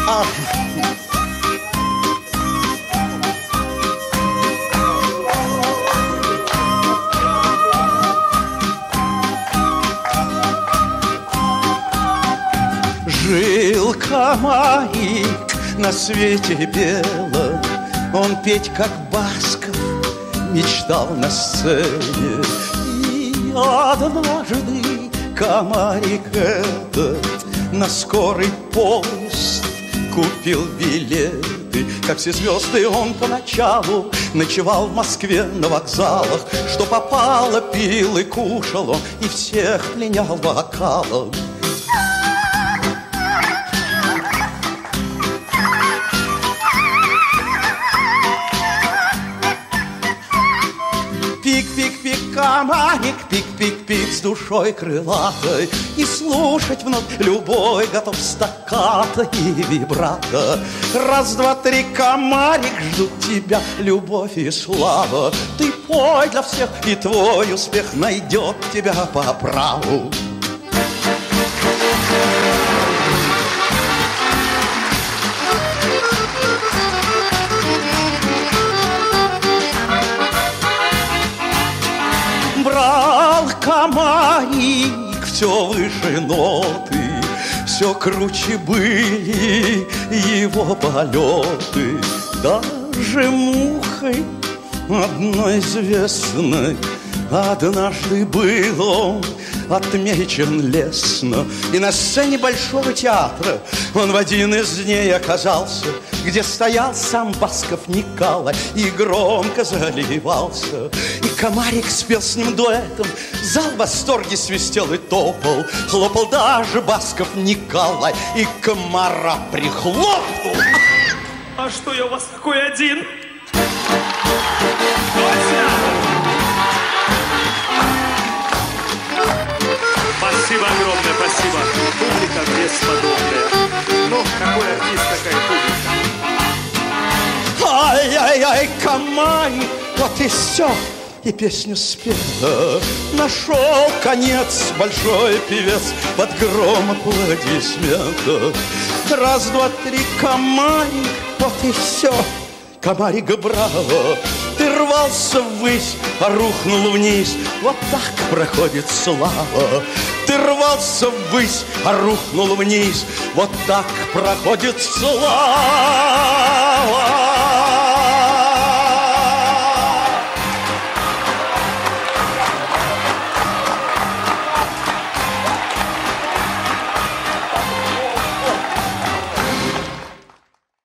А... Жил комарик на свете белом, он петь как Басков мечтал на сцене. И однажды комарик этот на скорый поезд купил билеты. Как все звезды он поначалу ночевал в Москве на вокзалах. Что попало, пил и кушал он, и всех пленял вокалом. Пик-пик-пик, комарик, пик-пик-пик с душой крылатой. И слушать вновь любой готов стаккато и вибрато. Раз, два, три, комарик, ждут тебя любовь и слава. Ты пой для всех, и твой успех найдет тебя по праву. Брал комарик все выше ноты, все круче были его полеты. Даже мухой одной известной однажды был он отмечен лестно. И на сцене Большого театра он в один из дней оказался, где стоял сам Басков Николай и громко заливался. И комарик спел с ним дуэтом, зал в восторге свистел и топал. Хлопал даже Басков Николай, и комара прихлопнул. А что я у вас такой один? Спасибо огромное, спасибо. Публика бесподобная. Ну, какой артист, такая публика. Ай-яй-яй, комарик, вот и все. И песню спела. Нашел конец большой певец под гром аплодисментов. Раз, два, три, комарик, вот и все. Комарик, браво, ты рвался ввысь, а рухнул вниз. Вот так проходит слава. Ты рвался ввысь, а рухнул вниз. Вот так проходит слава.